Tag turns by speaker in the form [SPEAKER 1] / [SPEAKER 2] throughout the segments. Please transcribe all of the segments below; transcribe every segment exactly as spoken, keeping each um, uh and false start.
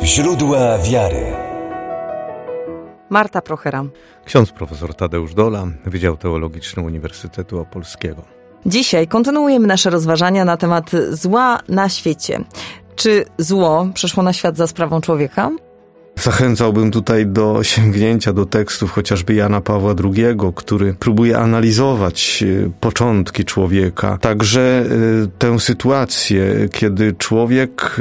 [SPEAKER 1] Źródła wiary.
[SPEAKER 2] Marta Prochera.
[SPEAKER 3] Ksiądz profesor Tadeusz Dola, Wydział Teologiczny Uniwersytetu Opolskiego.
[SPEAKER 2] Dzisiaj kontynuujemy nasze rozważania na temat zła na świecie. Czy zło przyszło na świat za sprawą człowieka?
[SPEAKER 3] Zachęcałbym tutaj do sięgnięcia do tekstów chociażby Jana Pawła drugiego, który próbuje analizować początki człowieka. Także tę sytuację, kiedy człowiek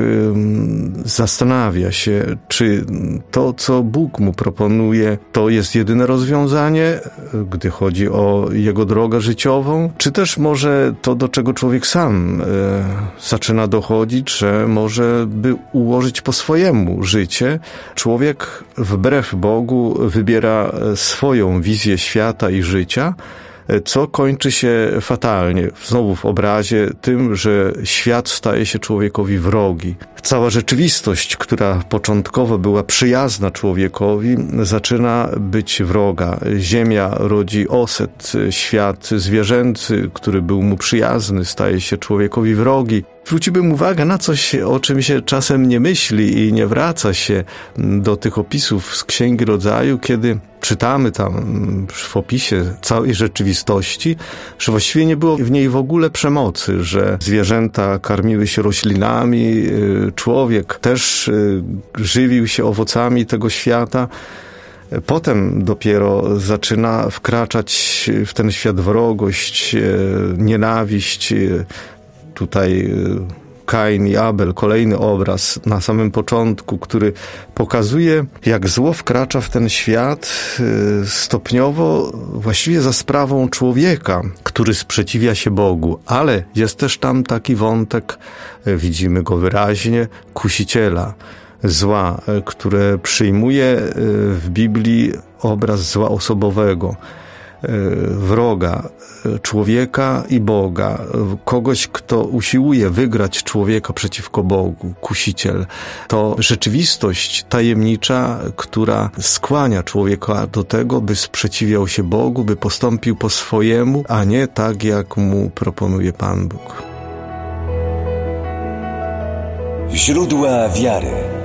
[SPEAKER 3] zastanawia się, czy to, co Bóg mu proponuje, to jest jedyne rozwiązanie, gdy chodzi o jego drogę życiową, czy też może to, do czego człowiek sam zaczyna dochodzić, że może by ułożyć po swojemu życie. Człowiek wbrew Bogu wybiera swoją wizję świata i życia, co kończy się fatalnie, znowu w obrazie tym, że świat staje się człowiekowi wrogi. Cała rzeczywistość, która początkowo była przyjazna człowiekowi, zaczyna być wroga. Ziemia rodzi oset, świat zwierzęcy, który był mu przyjazny, staje się człowiekowi wrogi. Zwróciłbym uwagę na coś, o czym się czasem nie myśli i nie wraca się do tych opisów z Księgi Rodzaju, kiedy czytamy tam w opisie całej rzeczywistości, że właściwie nie było w niej w ogóle przemocy, że zwierzęta karmiły się roślinami, człowiek też żywił się owocami tego świata. Potem dopiero zaczyna wkraczać w ten świat wrogość, nienawiść. Tutaj Kain i Abel, kolejny obraz na samym początku, który pokazuje, jak zło wkracza w ten świat stopniowo, właściwie za sprawą człowieka, który sprzeciwia się Bogu. Ale jest też tam taki wątek, widzimy go wyraźnie, kusiciela zła, które przyjmuje w Biblii obraz zła osobowego. Wroga, człowieka i Boga, kogoś, kto usiłuje wygrać człowieka przeciwko Bogu, kusiciel. To rzeczywistość tajemnicza, która skłania człowieka do tego, by sprzeciwiał się Bogu, by postąpił po swojemu, a nie tak, jak mu proponuje Pan Bóg.
[SPEAKER 1] Źródła wiary.